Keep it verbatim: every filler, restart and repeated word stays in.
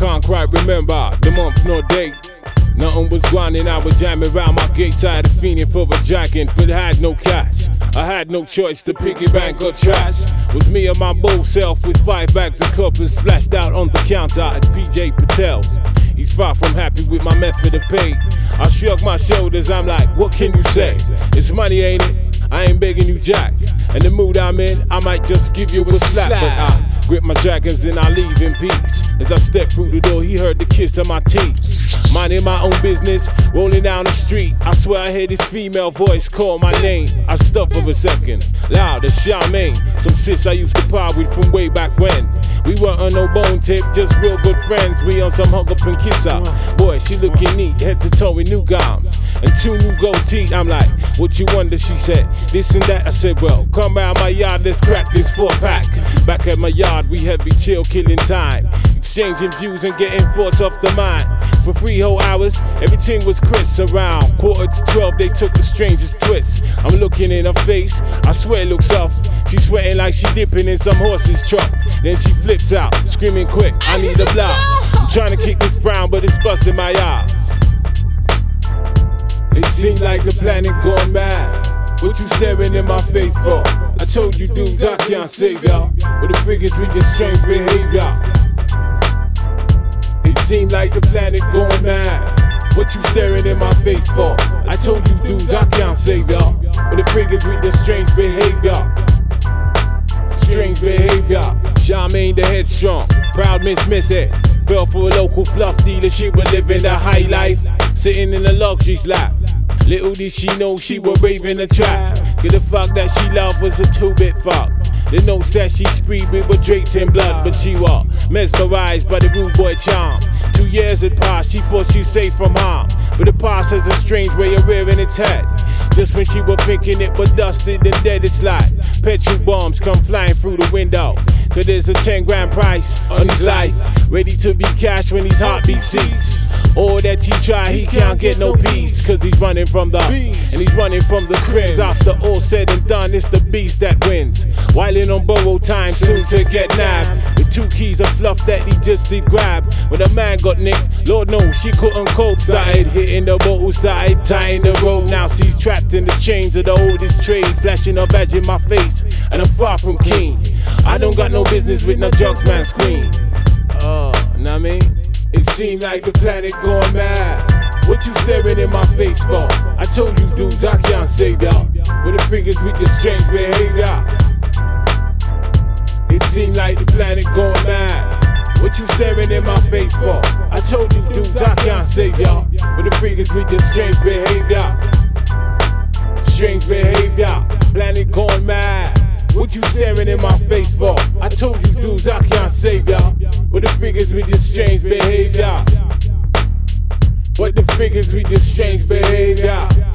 can't quite remember the month nor date. Nothing was grinding, I was jamming round my gates. I had a feeling for a dragon, but I had no cash. I had no choice, the piggy bank got trashed. Was me and my bold self with five bags of coppers splashed out on the counter at P J Patel's. He's far from happy with my method of pay. I shrug my shoulders, I'm like, what can you say? It's money, ain't it? I ain't begging you jack. And the mood I'm in, I might just give you a slap. But I grip my dragons and I leave in peace. As I step through the door, he heard the kiss of my teeth. Minding my own business, rolling down the street. I swear I heard this female voice call my name. I stop for a second, loud as Charmaine. Some sis I used to par with from way back when. We weren't on no bone tip, just real good friends. We on some hug up and kiss up. Boy, she looking neat, head to toe with new gums and two new gold teeth. I'm like, what you wonder? She said, this and that. I said, well, come round my yard, let's crack this four pack. Back at my yard, we heavy chill, killing time, exchanging views and getting thoughts off the mind. For three whole hours, everything was crisp. Around quarter to twelve, they took the strangest twist. I'm looking in her face, I swear it looks off. She's sweating like she dipping in some horse's trough. Then she flips out, screaming quick, I need a blast. I'm trying to kick this brown, but it's busting my eyes. It seemed like the planet gone mad. What you staring in my face for? I told you dudes I can't save y'all, but the figures we get strange behavior. It seemed like the planet going mad. What you staring in my face for? I told you dudes I can't save y'all, but the figures with the strange behavior. Strange behavior. Charmaine the headstrong, proud Miss Missy. Fell for a local fluff dealer, she was living the high life, sitting in the luxury's lap. Little did she know she was raving a trap. Cause the fuck that she loved was a two-bit fuck. The notes that she spreed with were draped in blood, but she was mesmerized by the rude boy charm. Two years had passed, she thought she'd safe from harm, but the past has a strange way of rearing its head. Just when she was thinking it was dusted and dead, it's like petrol bombs come flying through the window. Cause there's a ten grand price on his life, ready to be cashed when his heartbeat cease. All that he try, he can't get no peace. Cause he's running from the, and he's running from the crims. After all said and done, it's the beast that wins. Whiling on borrowed time, soon to get nabbed. With two keys of fluff that he just did grab. When a man got nicked, Lord knows she couldn't cope. Started hitting the bottle, started tying the rope. Now she's trapped in the chains of the oldest trade. Flashing her badge in my face, and I'm far from keen. I don't got no business with no drugs, man's queen. Oh, uh, know what I mean? It seemed like the planet going mad. What you staring in my face for? I told you dudes I can't save y'all, with the figures with the strange behavior. It seemed like the planet going mad. What you staring in my face for? I told you dudes I can't save y'all, with the figures with the strange behavior. Strange behavior, planet going mad. What you staring in my face for? I told you dudes I can't save y'all, but the figures with this strange behavior. But the figures with this strange behavior.